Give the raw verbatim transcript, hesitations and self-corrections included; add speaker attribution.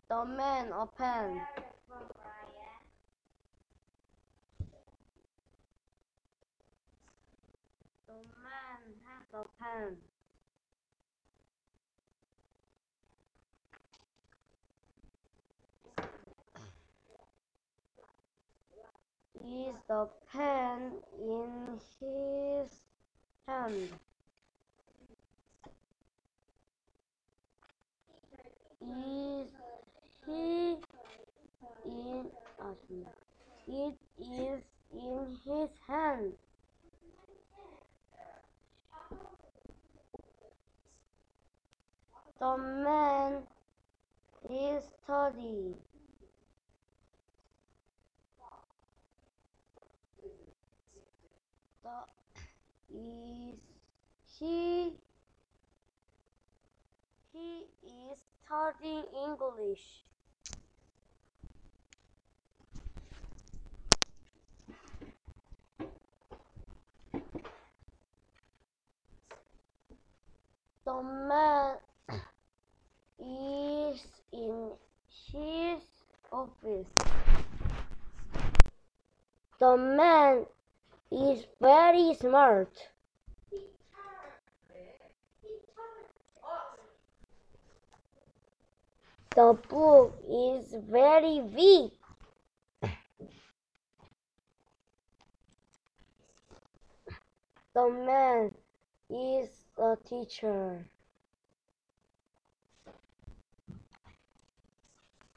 Speaker 1: The man open. The man has a pen. Is the pen in his hand? Is he in? Uh, it is in his hand. The man is studying. The is he he is studying English. The man is in his office. The man is very smart. The book is very big. The man is a teacher.